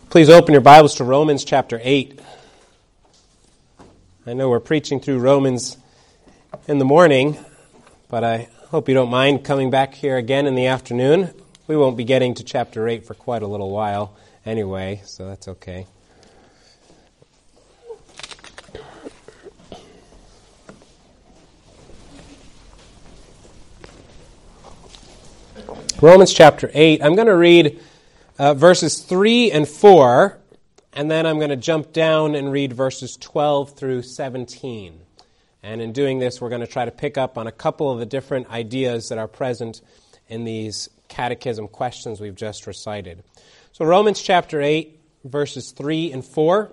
Please open your Bibles to Romans chapter 8. I know we're preaching through Romans in the morning, but I hope you don't mind coming back here again in the afternoon. We won't be getting to chapter 8 for quite a little while anyway, so that's okay. Romans chapter 8. I'm going to read verses 3 and 4, and then I'm going to jump down and read verses 12 through 17. And in doing this, we're going to try to pick up on a couple of the different ideas that are present in these catechism questions we've just recited. So Romans chapter 8, verses 3 and 4.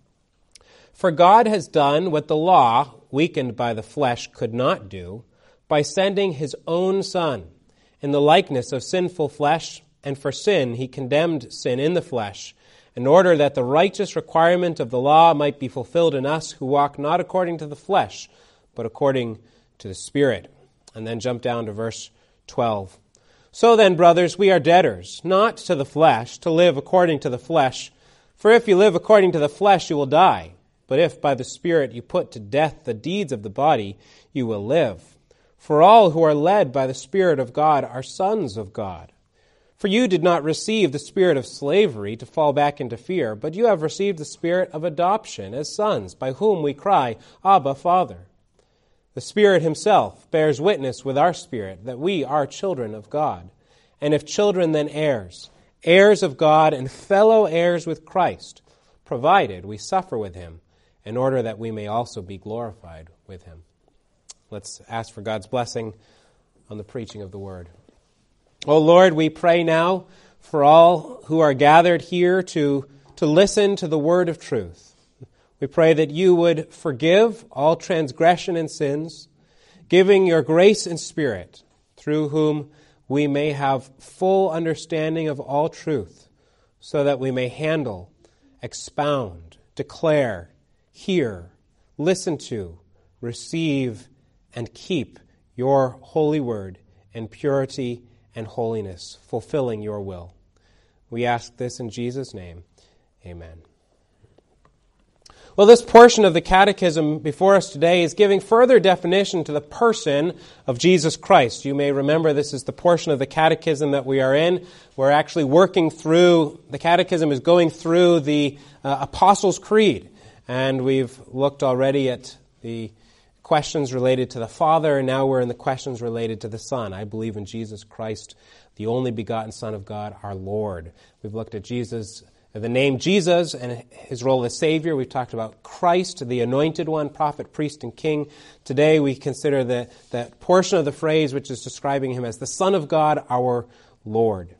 For God has done what the law, weakened by the flesh, could not do, by sending his own Son in the likeness of sinful flesh, and for sin he condemned sin in the flesh, in order that the righteous requirement of the law might be fulfilled in us who walk not according to the flesh, but according to the Spirit. And then jump down to verse 12. So then, brothers, we are debtors, not to the flesh, to live according to the flesh. For if you live according to the flesh, you will die. But if by the Spirit you put to death the deeds of the body, you will live. For all who are led by the Spirit of God are sons of God. For you did not receive the spirit of slavery to fall back into fear, but you have received the spirit of adoption as sons, by whom we cry, Abba, Father. The Spirit himself bears witness with our spirit that we are children of God. And if children, then heirs, heirs of God and fellow heirs with Christ, provided we suffer with him, in order that we may also be glorified with him. Let's ask for God's blessing on the preaching of the word. O Lord, we pray now for all who are gathered here to listen to the word of truth. We pray that you would forgive all transgression and sins, giving your grace and Spirit, through whom we may have full understanding of all truth, so that we may handle, expound, declare, hear, listen to, receive, and keep your holy word in purity and holiness, fulfilling your will. We ask this in Jesus' name. Amen. Well, this portion of the catechism before us today is giving further definition to the person of Jesus Christ. You may remember this is the portion of the catechism that we are in. We're actually working through, the catechism is going through the Apostles' Creed. And we've looked already at the questions related to the Father, and now we're in the questions related to the Son. I believe in Jesus Christ, the only begotten Son of God, our Lord. We've looked at Jesus, the name Jesus, and his role as Savior. We've talked about Christ, the anointed one, prophet, priest, and king. Today we consider that portion of the phrase which is describing him as the Son of God, our Lord.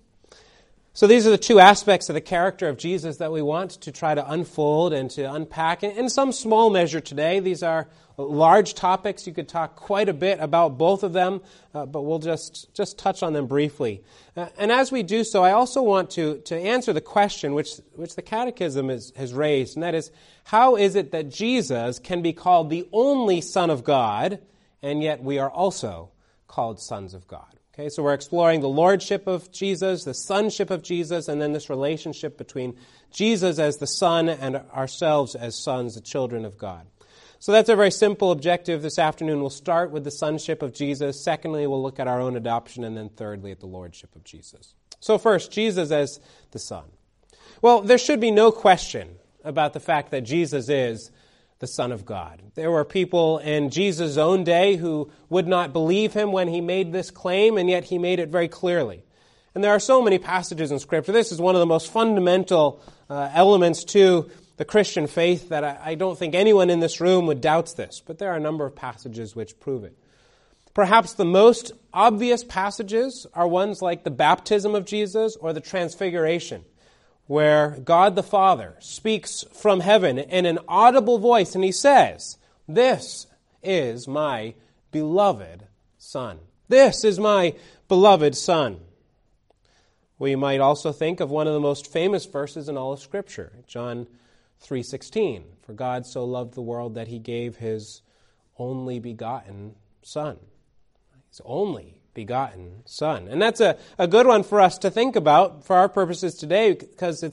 So these are the two aspects of the character of Jesus that we want to try to unfold and to unpack in some small measure today. These are large topics. You could talk quite a bit about both of them, but we'll just touch on them briefly. And as we do so, I also want to answer the question which the Catechism has raised, and that is, how is it that Jesus can be called the only Son of God, and yet we are also called sons of God? Okay, so we're exploring the lordship of Jesus, the sonship of Jesus, and then this relationship between Jesus as the Son and ourselves as sons, the children of God. So that's a very simple objective this afternoon. We'll start with the sonship of Jesus. Secondly, we'll look at our own adoption. And then thirdly, at the lordship of Jesus. So first, Jesus as the Son. Well, there should be no question about the fact that Jesus is the Son of God. There were people in Jesus' own day who would not believe him when he made this claim, and yet he made it very clearly. And there are so many passages in Scripture. This is one of the most fundamental elements to the Christian faith that I don't think anyone in this room would doubt this, but there are a number of passages which prove it. Perhaps the most obvious passages are ones like the baptism of Jesus or the transfiguration, where God the Father speaks from heaven in an audible voice, and he says, "This is my beloved Son. This is my beloved Son." We might also think of one of the most famous verses in all of Scripture, John 3:16. For God so loved the world that he gave his only begotten Son. His only begotten Son. And that's a good one for us to think about for our purposes today, because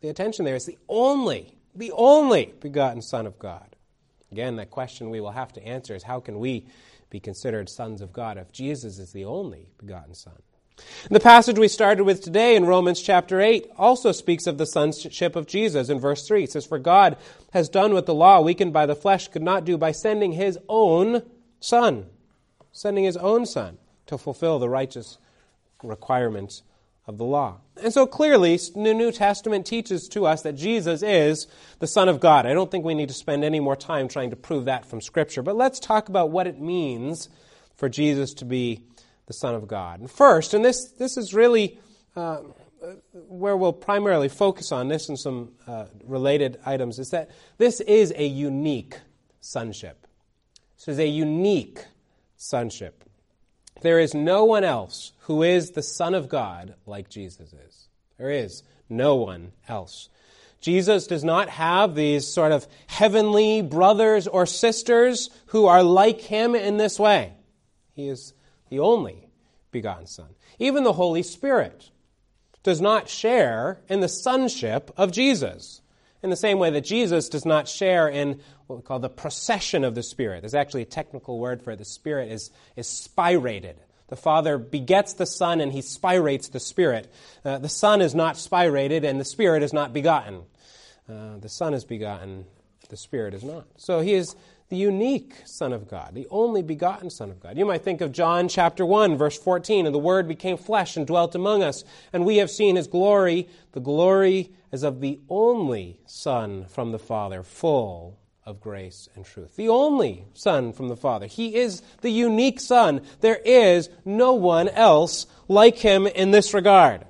the attention there is the only begotten Son of God. Again, that question we will have to answer is, how can we be considered sons of God if Jesus is the only begotten Son? The passage we started with today in Romans chapter 8 also speaks of the sonship of Jesus. In verse 3, it says, "For God has done what the law, weakened by the flesh, could not do by sending his own Son." Sending his own Son to fulfill the righteous requirements of the law. And so clearly, the New Testament teaches to us that Jesus is the Son of God. I don't think we need to spend any more time trying to prove that from Scripture. But let's talk about what it means for Jesus to be the Son of God. And first, and this is really where we'll primarily focus on this and some related items, is that this is a unique sonship. This is a unique sonship. There is no one else who is the Son of God like Jesus is. There is no one else. Jesus does not have these sort of heavenly brothers or sisters who are like him in this way. He is the only begotten Son. Even the Holy Spirit does not share in the sonship of Jesus, in the same way that Jesus does not share in what we call the procession of the Spirit. There's actually a technical word for it. The Spirit is spirated. The Father begets the Son and he spirates the Spirit. The Son is not spirated and the Spirit is not begotten. The Son is begotten, the Spirit is not. So he is the unique Son of God, the only begotten Son of God. You might think of John chapter 1, verse 14, "And the Word became flesh and dwelt among us, and we have seen his glory, the glory as of the only Son from the Father, full of grace and truth." The only Son from the Father. He is the unique Son. There is no one else like him in this regard.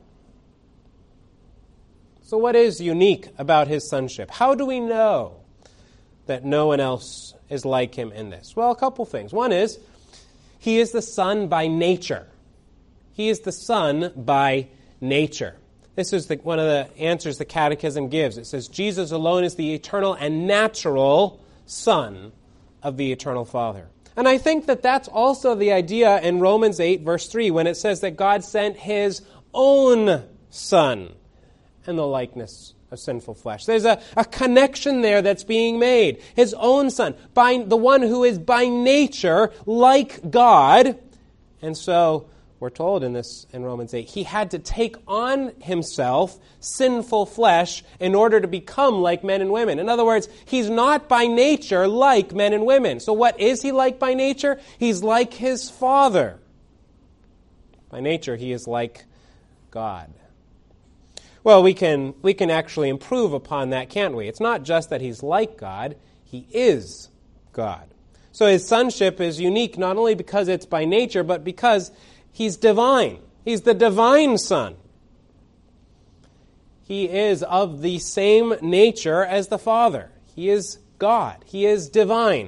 So what is unique about his sonship? How do we know that no one else is like him in this? Well, a couple things. One is, he is the Son by nature. He is the Son by nature. This is one of the answers the Catechism gives. It says, Jesus alone is the eternal and natural Son of the eternal Father. And I think that that's also the idea in Romans 8, verse 3, when it says that God sent his own Son in the likeness of sinful flesh. There's a connection there that's being made. His own Son, by the one who is by nature like God. And so we're told in Romans 8, he had to take on himself sinful flesh in order to become like men and women. In other words, he's not by nature like men and women. So what is he like by nature? He's like his Father. By nature, he is like God. Well, we can actually improve upon that, can't we? It's not just that he's like God, he is God. So his sonship is unique not only because it's by nature, but because he's divine. He's the divine Son. He is of the same nature as the Father. He is God. He is divine.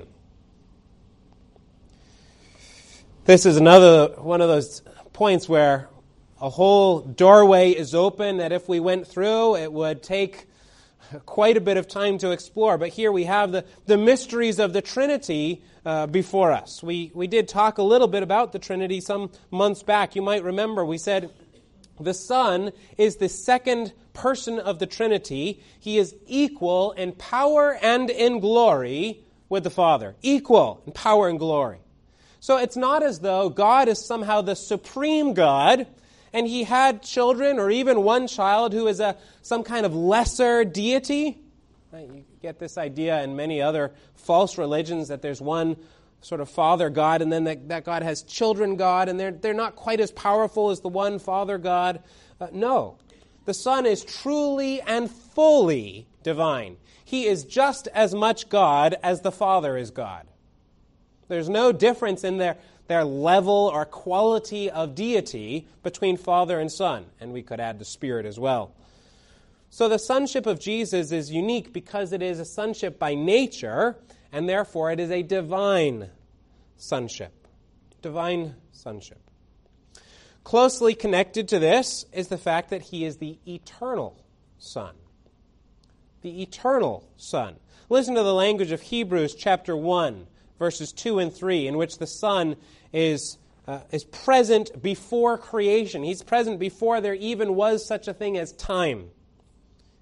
This is another one of those points where a whole doorway is open that if we went through, it would take quite a bit of time to explore. But here we have the mysteries of the Trinity before us. We did talk a little bit about the Trinity some months back. You might remember we said the Son is the second person of the Trinity. He is equal in power and in glory with the Father. Equal in power and glory. So it's not as though God is somehow the supreme God and he had children or even one child who is some kind of lesser deity. Right? You get this idea in many other false religions that there's one sort of Father God and then that God has children God and they're not quite as powerful as the one Father God. No. The Son is truly and fully divine. He is just as much God as the Father is God. There's no difference in their level or quality of deity between Father and Son. And we could add the Spirit as well. So the sonship of Jesus is unique because it is a sonship by nature, and therefore it is a divine sonship. Divine sonship. Closely connected to this is the fact that he is the eternal Son. The eternal Son. Listen to the language of Hebrews chapter 1, verses 2 and 3, in which the Son is present before creation. He's present before there even was such a thing as time.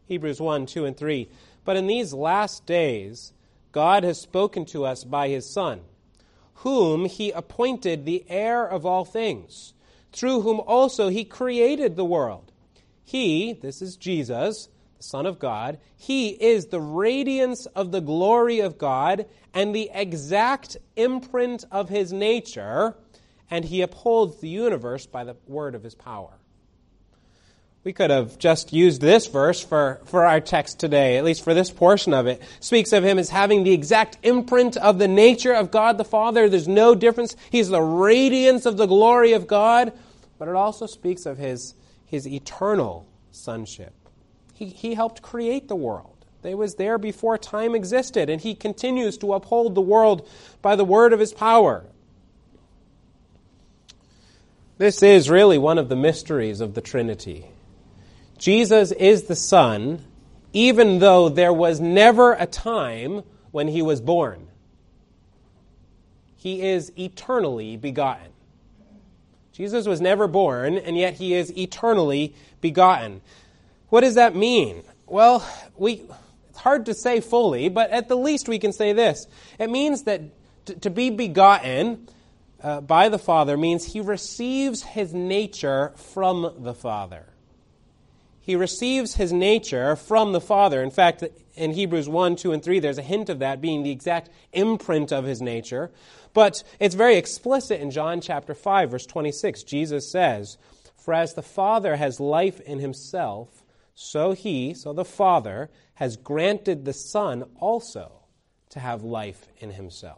Hebrews 1, 2, and 3. But in these last days, God has spoken to us by his Son, whom he appointed the heir of all things, through whom also he created the world. He, this is Jesus, the Son of God, he is the radiance of the glory of God and the exact imprint of his nature, and he upholds the universe by the word of his power. We could have just used this verse for our text today, at least for this portion of it. It speaks of him as having the exact imprint of the nature of God the Father. There's no difference. He's the radiance of the glory of God. But it also speaks of his eternal sonship. He helped create the world. He was there before time existed, and he continues to uphold the world by the word of his power. This is really one of the mysteries of the Trinity. Jesus is the Son, even though there was never a time when he was born. He is eternally begotten. Jesus was never born, and yet he is eternally begotten. What does that mean? Well, it's hard to say fully, but at the least we can say this. It means that to be begotten by the Father means he receives his nature from the Father. He receives his nature from the Father. In fact, in Hebrews 1, 2, and 3, there's a hint of that being the exact imprint of his nature. But it's very explicit in John chapter 5, verse 26. Jesus says, "For as the Father has life in himself, so the Father, has granted the Son also to have life in himself."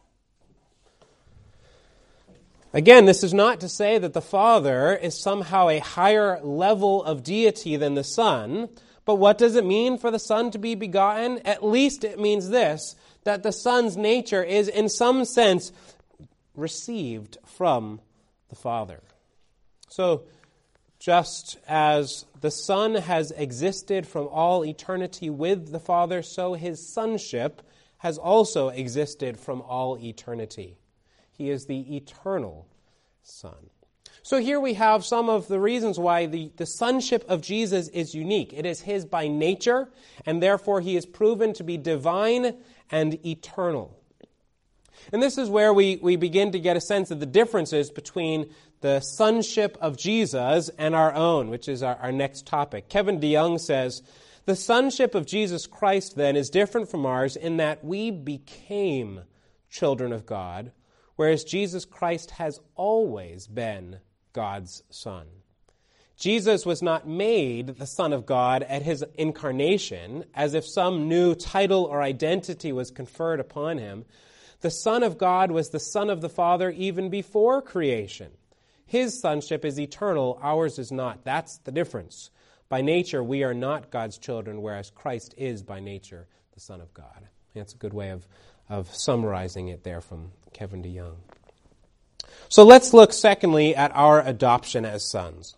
Again, this is not to say that the Father is somehow a higher level of deity than the Son, but what does it mean for the Son to be begotten? At least it means this, that the Son's nature is in some sense received from the Father. So, just as the Son has existed from all eternity with the Father, so his sonship has also existed from all eternity. He is the eternal Son. So here we have some of the reasons why the sonship of Jesus is unique. It is his by nature, and therefore he is proven to be divine and eternal. And this is where we begin to get a sense of the differences between the sonship of Jesus and our own, which is our next topic. Kevin DeYoung says, "The sonship of Jesus Christ, then, is different from ours in that we became children of God, whereas Jesus Christ has always been God's Son. Jesus was not made the Son of God at his incarnation, as if some new title or identity was conferred upon him. The Son of God was the Son of the Father even before creation. His sonship is eternal, ours is not." That's the difference. By nature, we are not God's children, whereas Christ is by nature the Son of God. That's a good way of summarizing it there from Kevin DeYoung. So let's look secondly at our adoption as sons.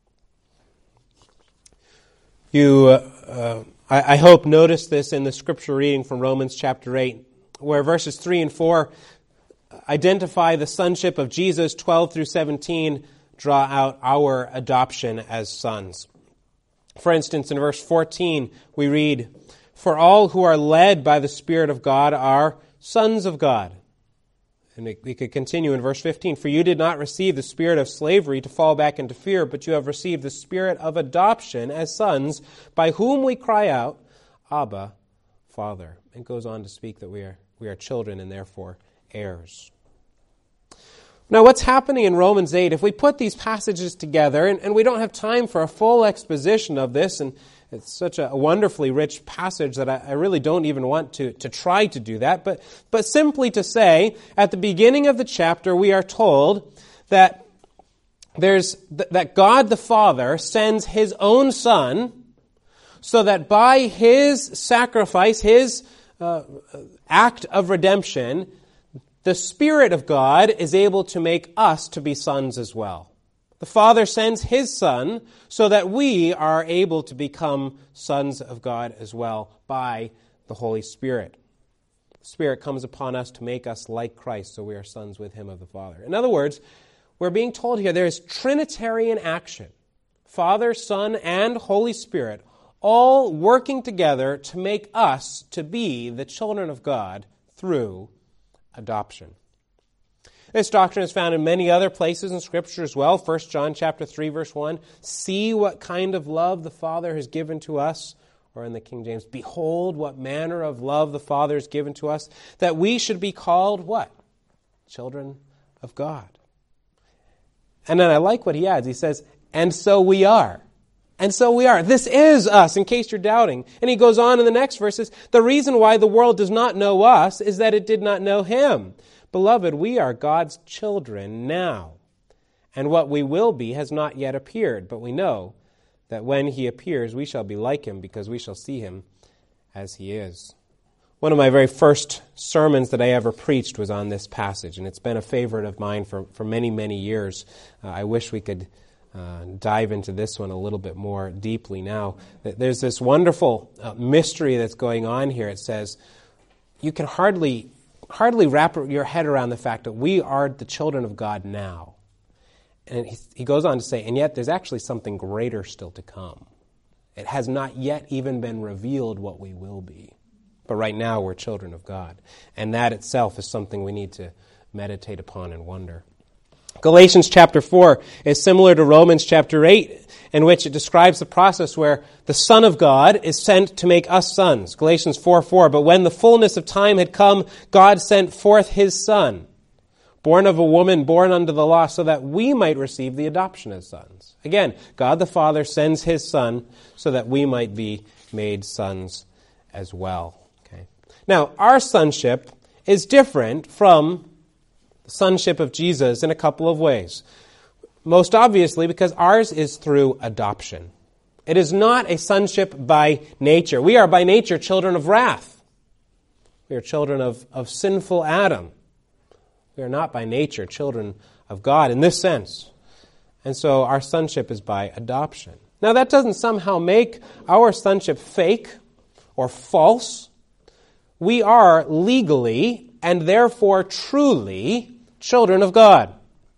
You, I hope, noticed this in the scripture reading from Romans chapter 8, where verses 3 and 4 identify the sonship of Jesus. 12 through 17 draw out our adoption as sons. For instance, in verse 14, we read, "For all who are led by the Spirit of God are sons of God." And we could continue in verse 15. "For you did not receive the spirit of slavery to fall back into fear, but you have received the spirit of adoption as sons, by whom we cry out, Abba, Father." And goes on to speak that we are children and therefore heirs. Now, what's happening in Romans 8, if we put these passages together, and we don't have time for a full exposition of this, and it's such a wonderfully rich passage that I really don't even want to try to do that, but simply to say, at the beginning of the chapter, we are told that that God the Father sends his own Son, so that by his sacrifice, his act of redemption, the Spirit of God is able to make us to be sons as well. The Father sends his Son so that we are able to become sons of God as well by the Holy Spirit. The Spirit comes upon us to make us like Christ, so we are sons with him of the Father. In other words, we're being told here there is Trinitarian action. Father, Son, and Holy Spirit all working together to make us to be the children of God through adoption. This doctrine is found in many other places in Scripture as well. 1 John chapter 3, verse 1, see what kind of love the Father has given to us. Or in the King James, behold what manner of love the Father has given to us, that we should be called what? Children of God. And then I like what he adds. He says, and so we are. And so we are. This is us, in case you're doubting. And he goes on in the next verses, the reason why the world does not know us is that it did not know him. Beloved, we are God's children now, and what we will be has not yet appeared, but we know that when he appears, we shall be like him, because we shall see him as he is. One of my very first sermons that I ever preached was on this passage, and it's been a favorite of mine for many, many years. I wish we could dive into this one a little bit more deeply now. There's this wonderful mystery that's going on here. It says, you can hardly wrap your head around the fact that we are the children of God now. And he goes on to say, and yet there's actually something greater still to come. It has not yet even been revealed what we will be. But right now we're children of God. And that itself is something we need to meditate upon and wonder. Galatians chapter 4 is similar to Romans chapter 8, in which it describes the process where the Son of God is sent to make us sons. Galatians 4:4, but when the fullness of time had come, God sent forth his Son, born of a woman, born under the law, so that we might receive the adoption as sons. Again, God the Father sends his Son so that we might be made sons as well. Okay. Now, our sonship is different from the sonship of Jesus in a couple of ways. Most obviously, because ours is through adoption. It is not a sonship by nature. We are by nature children of wrath. We are children of sinful Adam. We are not by nature children of God in this sense. And so our sonship is by adoption. Now that doesn't somehow make our sonship fake or false. We are legally and therefore truly children of God.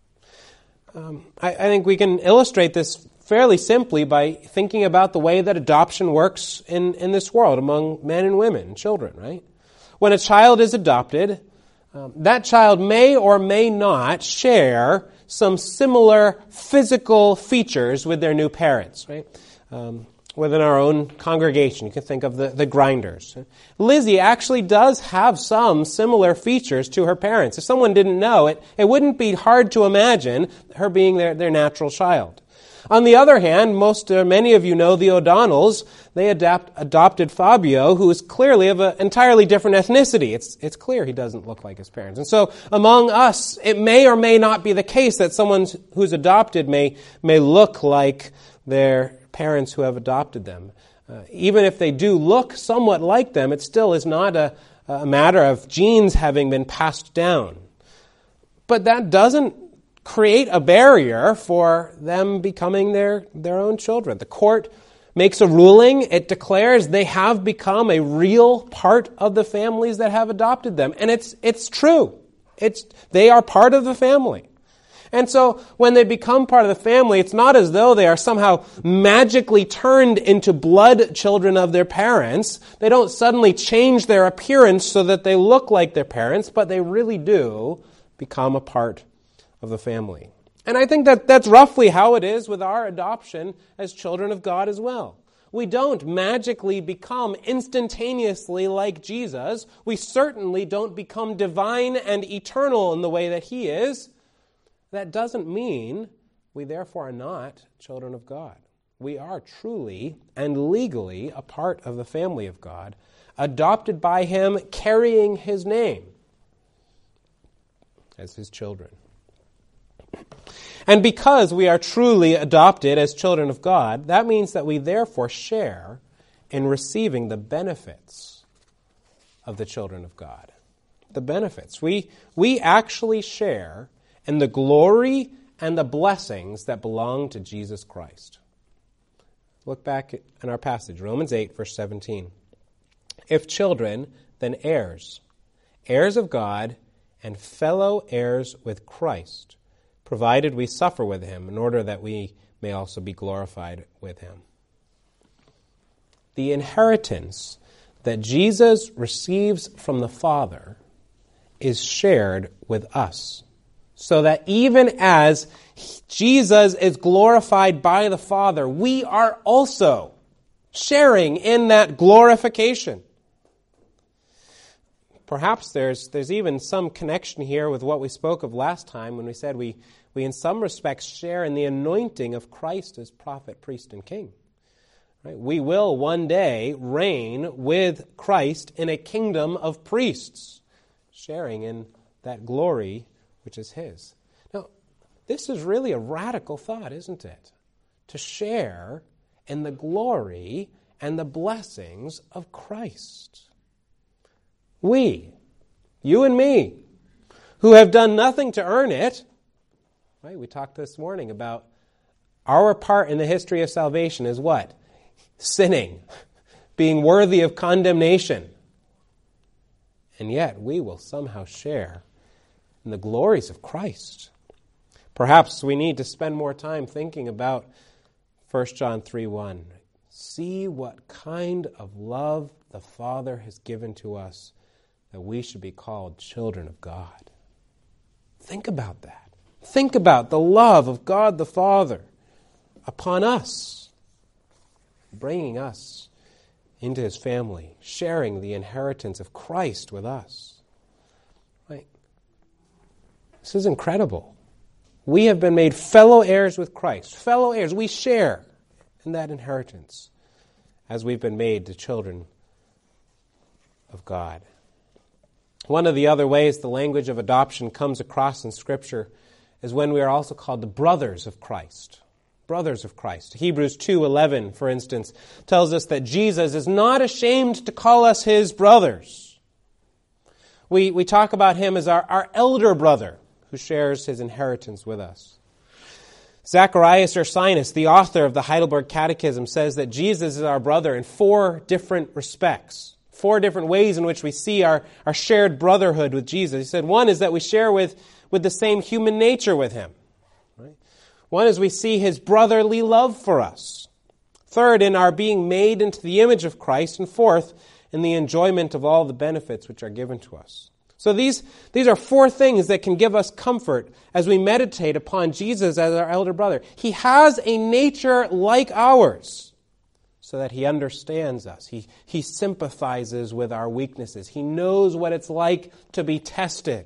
I think we can illustrate this fairly simply by thinking about the way that adoption works in this world among men and women and children, right? When a child is adopted, that child may or may not share some similar physical features with their new parents, right? Within our own congregation, you can think of the Grinders. Lizzie actually does have some similar features to her parents. If someone didn't know it, it wouldn't be hard to imagine her being their natural child. On the other hand, many of you know the O'Donnells. They adopted Fabio, who is clearly of an entirely different ethnicity. It's clear he doesn't look like his parents. And so among us, it may or may not be the case that someone who's adopted may look like their parents who have adopted them. Even if they do look somewhat like them, it still is not a matter of genes having been passed down. But that doesn't create a barrier for them becoming their own children. The court makes a ruling. It declares they have become a real part of the families that have adopted them. And it's true. They are part of the family. And so when they become part of the family, it's not as though they are somehow magically turned into blood children of their parents. They don't suddenly change their appearance so that they look like their parents, but they really do become a part of the family. And I think that's roughly how it is with our adoption as children of God as well. We don't magically become instantaneously like Jesus. We certainly don't become divine and eternal in the way that he is. That doesn't mean we therefore are not children of God. We are truly and legally a part of the family of God, adopted by him, carrying his name as his children. And because we are truly adopted as children of God, that means that we therefore share in receiving the benefits of the children of God. The benefits. We actually share in the glory and the blessings that belong to Jesus Christ. Look back in our passage, Romans 8, verse 17. If children, then heirs, heirs of God and fellow heirs with Christ, provided we suffer with him in order that we may also be glorified with him. the inheritance that Jesus receives from the Father is shared with us. So that even as Jesus is glorified by the Father, we are also sharing in that glorification. Perhaps there's even some connection here with what we spoke of last time when we said we in some respects share in the anointing of Christ as prophet, priest, and king. Right? We will one day reign with Christ in a kingdom of priests, sharing in that glory which is his. Now, this is really a radical thought, isn't it? To share in the glory and the blessings of Christ. We, you and me, who have done nothing to earn it, right? We talked this morning about our part in the history of salvation is what? Sinning, being worthy of condemnation. And yet we will somehow share in the glories of Christ. Perhaps we need to spend more time thinking about 1 John 3:1. See what kind of love the Father has given to us that we should be called children of God. Think about that. Think about the love of God the Father upon us, bringing us into his family, sharing the inheritance of Christ with us. Right? This is incredible. We have been made fellow heirs with Christ. Fellow heirs. We share in that inheritance as we've been made the children of God. One of the other ways the language of adoption comes across in Scripture is when we are also called the brothers of Christ. Brothers of Christ. Hebrews 2:11, for instance, tells us that Jesus is not ashamed to call us his brothers. We talk about him as our elder brother who shares his inheritance with us. Zacharias Ursinus, the author of the Heidelberg Catechism, says that Jesus is our brother in 4 different respects. 4 different ways in which we see our shared brotherhood with Jesus. He said one is that we share with the same human nature with him. Right? One is we see his brotherly love for us. Third, in our being made into the image of Christ. And fourth, in the enjoyment of all the benefits which are given to us. So these are 4 things that can give us comfort as we meditate upon Jesus as our elder brother. He has a nature like ours, so that he understands us. He sympathizes with our weaknesses. He knows what it's like to be tested.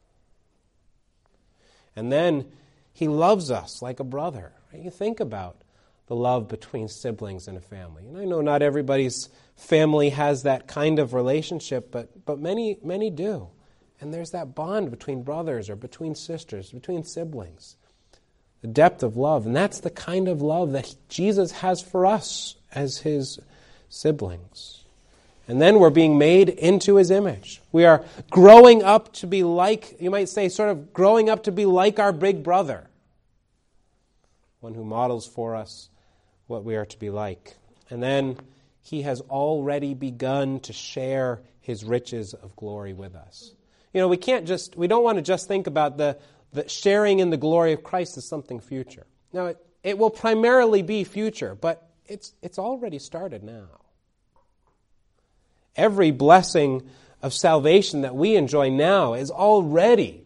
And then he loves us like a brother. Right? You think about the love between siblings in a family. And I know not everybody's family has that kind of relationship, but many do. And there's that bond between brothers or between sisters, between siblings. The depth of love. And that's the kind of love that Jesus has for us as his siblings. And then we're being made into his image. We are growing up to be like, you might say, sort of growing up to be like our big brother. One who models for us what we are to be like. And then he has already begun to share his riches of glory with us. You know, we don't want to just think about the sharing in the glory of Christ as something future. Now, it will primarily be future, but it's already started now. Every blessing of salvation that we enjoy now is already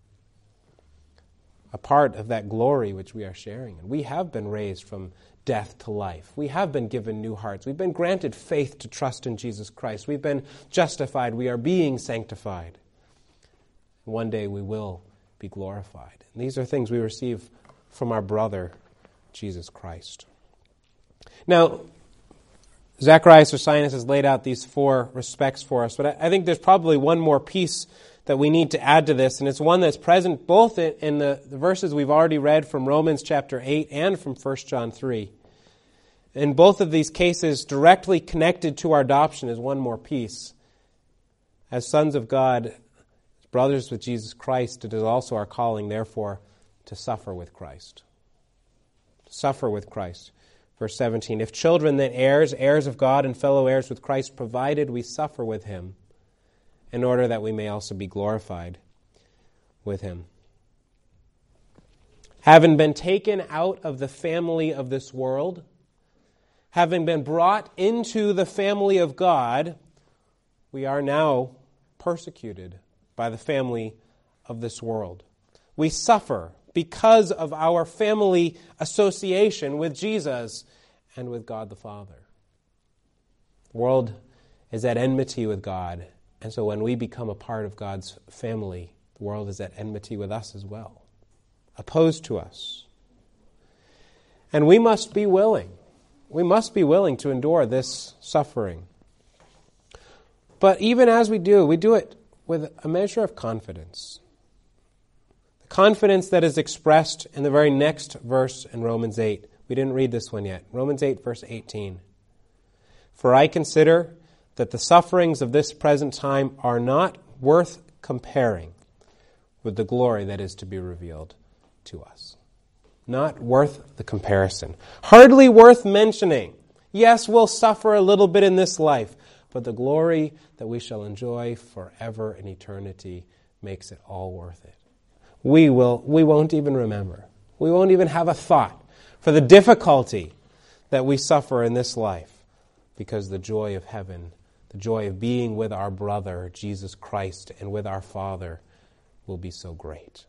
a part of that glory which we are sharing. And we have been raised from death to life. We have been given new hearts. We've been granted faith to trust in Jesus Christ. We've been justified. We are being sanctified. One day we will be glorified. And these are things we receive from our brother, Jesus Christ. Now, Zacharias Ursinus has laid out these 4 respects for us, but I think there's probably one more piece that we need to add to this, and it's one that's present both in the verses we've already read from Romans chapter 8 and from 1 John 3. In both of these cases, directly connected to our adoption is one more piece. As sons of God, brothers with Jesus Christ, it is also our calling, therefore, to suffer with Christ. Suffer with Christ. Verse 17, if children, then heirs, heirs of God and fellow heirs with Christ, provided we suffer with him, in order that we may also be glorified with him. Having been taken out of the family of this world, having been brought into the family of God, we are now persecuted by the family of this world. We suffer because of our family association with Jesus and with God the Father. The world is at enmity with God, and so when we become a part of God's family, the world is at enmity with us as well, opposed to us. And we must be willing. We must be willing to endure this suffering. But even as we do it with a measure of confidence. The confidence that is expressed in the very next verse in Romans 8. We didn't read this one yet. Romans 8, verse 18. For I consider that the sufferings of this present time are not worth comparing with the glory that is to be revealed to us. Not worth the comparison. Hardly worth mentioning. Yes, we'll suffer a little bit in this life, but the glory that we shall enjoy forever in eternity makes it all worth it. We won't even remember. We won't even have a thought for the difficulty that we suffer in this life, because the joy of heaven, the joy of being with our brother, Jesus Christ, and with our Father will be so great.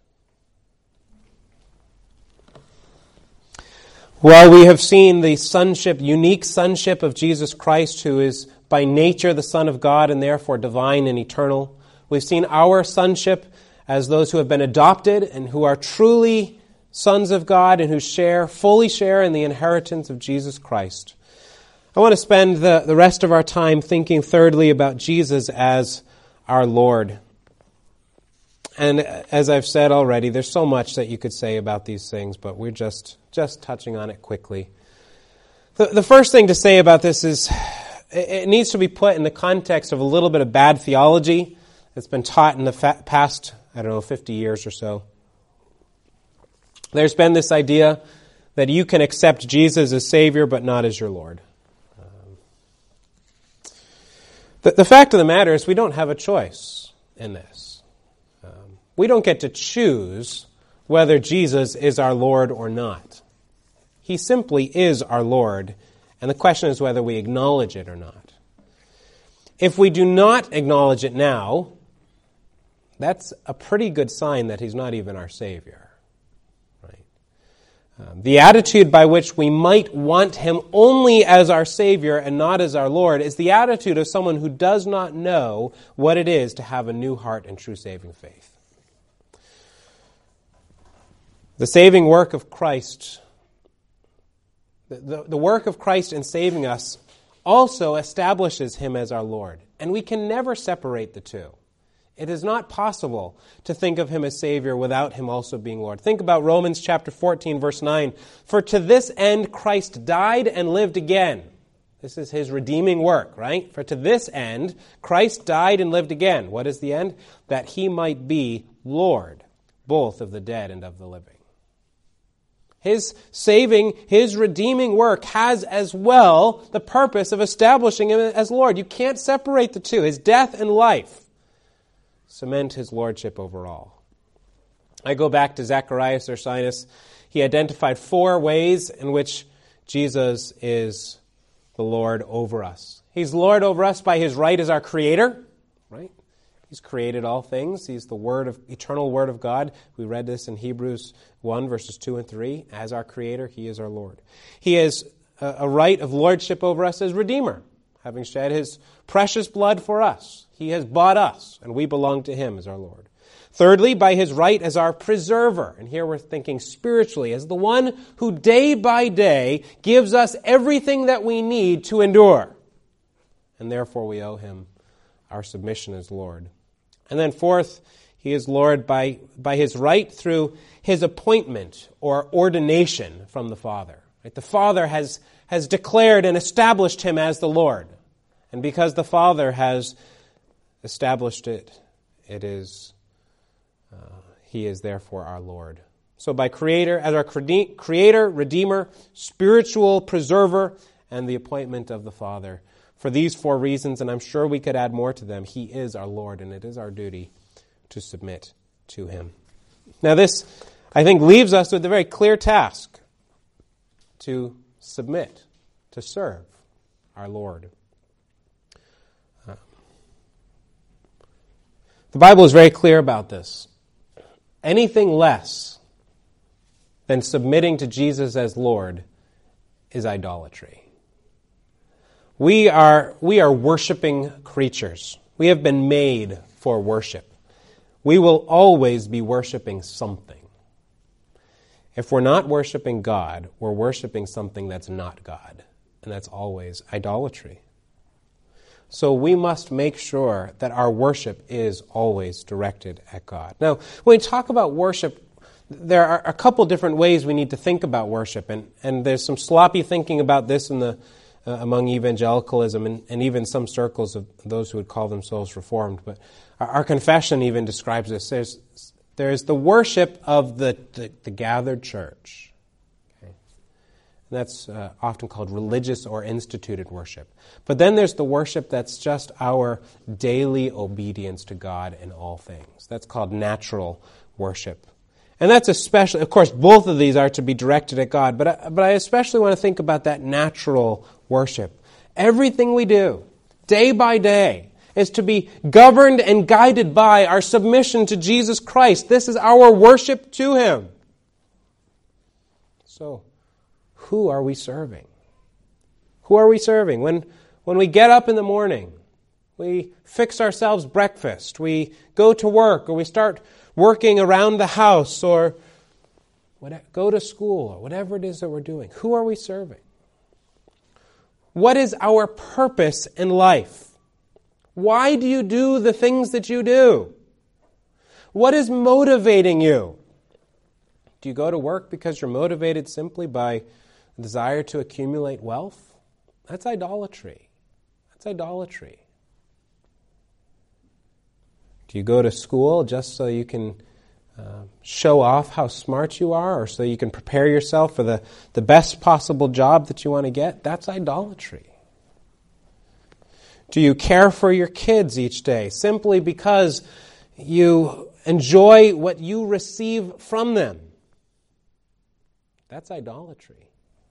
Well, we have seen the sonship, unique sonship of Jesus Christ, who is by nature the Son of God and therefore divine and eternal. We've seen our sonship as those who have been adopted and who are truly sons of God and who fully share in the inheritance of Jesus Christ. I want to spend the rest of our time thinking thirdly about Jesus as our Lord. And as I've said already, there's so much that you could say about these things, but we're just touching on it quickly. The first thing to say about this is it needs to be put in the context of a little bit of bad theology that's been taught in the past, 50 years or so. There's been this idea that you can accept Jesus as Savior, but not as your Lord. The fact of the matter is we don't have a choice in this. We don't get to choose whether Jesus is our Lord or not. He simply is our Lord, and the question is whether we acknowledge it or not. If we do not acknowledge it now, that's a pretty good sign that He's not even our Savior. Right? The attitude by which we might want Him only as our Savior and not as our Lord is the attitude of someone who does not know what it is to have a new heart and true saving faith. The saving work of Christ, the work of Christ in saving us also establishes Him as our Lord. And we can never separate the two. It is not possible to think of Him as Savior without Him also being Lord. Think about Romans chapter 14, verse 9. For to this end Christ died and lived again. This is His redeeming work, right? For to this end Christ died and lived again. What is the end? That He might be Lord, both of the dead and of the living. His saving, His redeeming work has as well the purpose of establishing Him as Lord. You can't separate the two. His death and life cement His lordship over all. I go back to Zacharias Ursinus. He identified 4 ways in which Jesus is the Lord over us. He's Lord over us by His right as our Creator, right? He's created all things. He's the eternal Word of God. We read this in Hebrews 1, verses 2 and 3. As our Creator, He is our Lord. He has a right of lordship over us as Redeemer, having shed His precious blood for us. He has bought us, and we belong to Him as our Lord. Thirdly, by His right as our Preserver. And here we're thinking spiritually, as the one who day by day gives us everything that we need to endure. And therefore we owe Him our submission as Lord. And then fourth, He is Lord by His right through His appointment or ordination from the Father. Right? The Father has declared and established Him as the Lord. And because the Father has established it, He is therefore our Lord. So by Creator, as our Creator, Redeemer, spiritual Preserver, and the appointment of the Father. For these 4 reasons, and I'm sure we could add more to them, He is our Lord, and it is our duty to submit to Him. Now this, I think, leaves us with a very clear task to submit to serve our Lord. The Bible is very clear about this. Anything less than submitting to Jesus as Lord is idolatry. We are worshiping creatures. We have been made for worship. We will always be worshiping something. If we're not worshiping God, we're worshiping something that's not God, and that's always idolatry. So we must make sure that our worship is always directed at God. Now, when we talk about worship, there are a couple different ways we need to think about worship, and there's some sloppy thinking about this in the among evangelicalism and even some circles of those who would call themselves Reformed. But our confession even describes this. There's the worship of the gathered church. That's often called religious or instituted worship. But then there's the worship that's just our daily obedience to God in all things. That's called natural worship. And that's especially, of course, both of these are to be directed at God, but I especially want to think about that natural worship. Everything we do, day by day, is to be governed and guided by our submission to Jesus Christ. This is our worship to Him. So, who are we serving? Who are we serving? When we get up in the morning, we fix ourselves breakfast, we go to work, or we start working around the house, or go to school, or whatever it is that we're doing. Who are we serving? What is our purpose in life? Why do you do the things that you do? What is motivating you? Do you go to work because you're motivated simply by a desire to accumulate wealth? That's idolatry. That's idolatry. Do you go to school just so you can show off how smart you are, or so you can prepare yourself for the best possible job that you want to get? That's idolatry. Do you care for your kids each day simply because you enjoy what you receive from them? That's idolatry.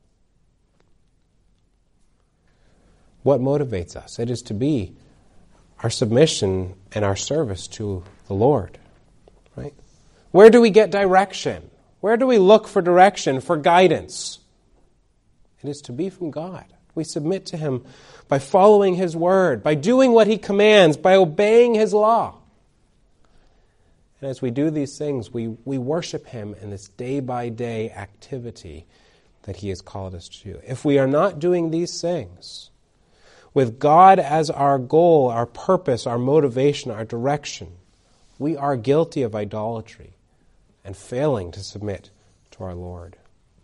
What motivates us? It is to be our submission and our service to the Lord. Right? Where do we get direction? Where do we look for direction, for guidance? It is to be from God. We submit to Him by following His Word, by doing what He commands, by obeying His law. And as we do these things, we worship Him in this day-by-day activity that He has called us to do. If we are not doing these things, with God as our goal, our purpose, our motivation, our direction, we are guilty of idolatry and failing to submit to our Lord.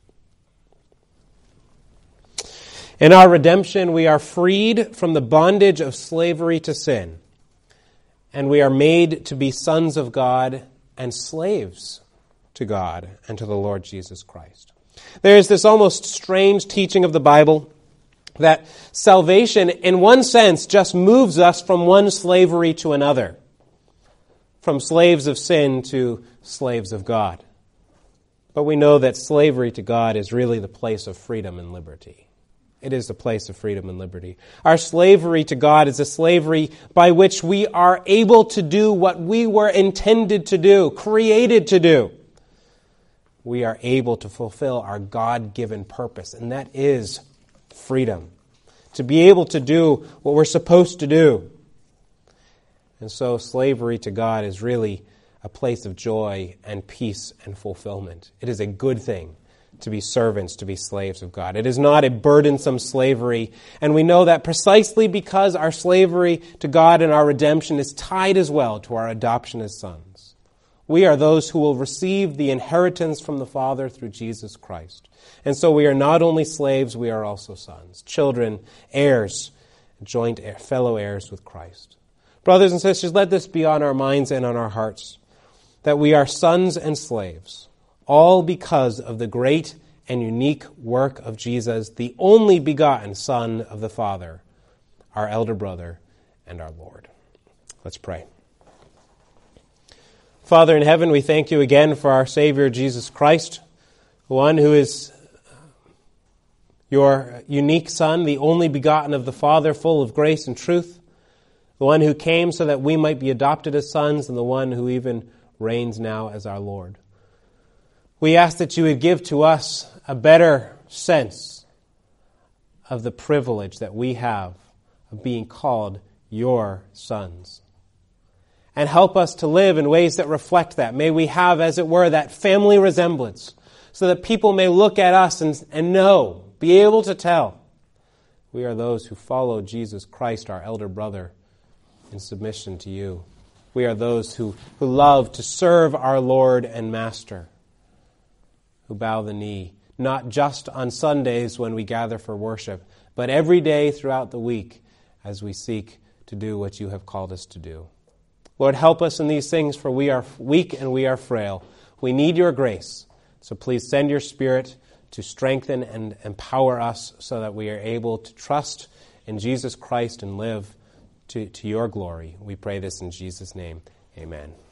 In our redemption, we are freed from the bondage of slavery to sin, and we are made to be sons of God and slaves to God and to the Lord Jesus Christ. There is this almost strange teaching of the Bible that salvation, in one sense, just moves us from one slavery to another, from slaves of sin to slaves of God. But we know that slavery to God is really the place of freedom and liberty. It is the place of freedom and liberty. Our slavery to God is a slavery by which we are able to do what we were intended to do, created to do. We are able to fulfill our God-given purpose, and that is freedom. To be able to do what we're supposed to do. And so slavery to God is really a place of joy and peace and fulfillment. It is a good thing to be servants, to be slaves of God. It is not a burdensome slavery. And we know that precisely because our slavery to God and our redemption is tied as well to our adoption as sons. We are those who will receive the inheritance from the Father through Jesus Christ. And so we are not only slaves, we are also sons, children, heirs, joint fellow heirs with Christ. Brothers and sisters, let this be on our minds and on our hearts, that we are sons and slaves, all because of the great and unique work of Jesus, the only begotten Son of the Father, our elder brother and our Lord. Let's pray. Father in heaven, we thank you again for our Savior, Jesus Christ, one who is your unique Son, the only begotten of the Father, full of grace and truth, the one who came so that we might be adopted as sons, and the one who even reigns now as our Lord. We ask that you would give to us a better sense of the privilege that we have of being called your sons. And help us to live in ways that reflect that. May we have, as it were, that family resemblance, so that people may look at us and know, be able to tell, we are those who follow Jesus Christ, our elder brother, in submission to you. We are those who love to serve our Lord and Master, who bow the knee, not just on Sundays when we gather for worship, but every day throughout the week as we seek to do what you have called us to do. Lord, help us in these things, for we are weak and we are frail. We need your grace. So please send your Spirit to strengthen and empower us so that we are able to trust in Jesus Christ and live to your glory. We pray this in Jesus' name. Amen.